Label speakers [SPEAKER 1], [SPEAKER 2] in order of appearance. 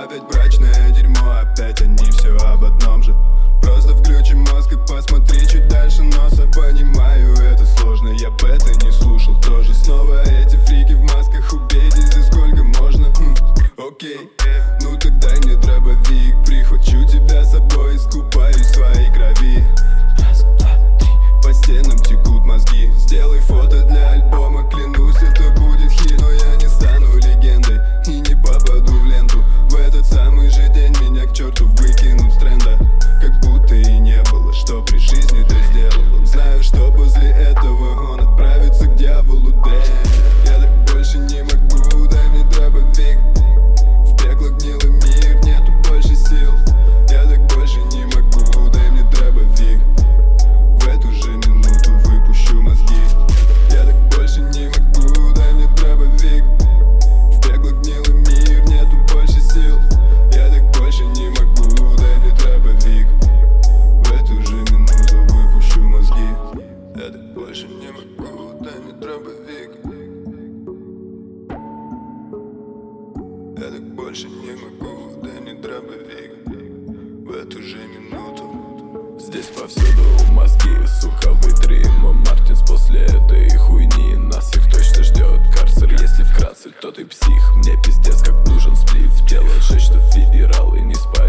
[SPEAKER 1] Опять брачное дерьмо, опять они все об одном же. Просто включи мозг и посмотри чуть дальше носа. Понимаю, это сложно, я б это не слушал тоже. Снова эти фрики в масках, убейте, за сколько можно. Окей, ну тогда не дробовик. Прихвачу тебя с собой, искупаюсь в своей крови. Раз, два, три, по стенам текут мозги. Сделай фото для альбома, клянусь, это будет хит. Но я не стану легендой и не попаду в ленту. В этот самый же день меня к черту выкинут с тренда. Как будто и не было, что при жизни ты сделал. Знаю, что после этого он отправится к дьяволу. Я так больше не могу, дай мне дробовик. В пекло гнилый мир, нету больше сил. Я так больше не могу, дай мне дробовик. В эту же минуту выпущу мозги. Я так больше не могу, дай мне дробовик. В пекло гнилый мир, нету больше сил. Я так больше не могу, дай мне дробовик. В эту же минуту выпущу мозги. Я так больше не могу, дай мне дробовик. Я так больше не могу, дай мне дробовик. В эту же минуту.
[SPEAKER 2] Здесь повсюду мозги, сука, вытри мой Мартинс. После этой хуйни нас всех точно ждет карцер. Если вкратце, то ты псих, мне пиздец как нужен сплив. Дело же, что федералы не спать.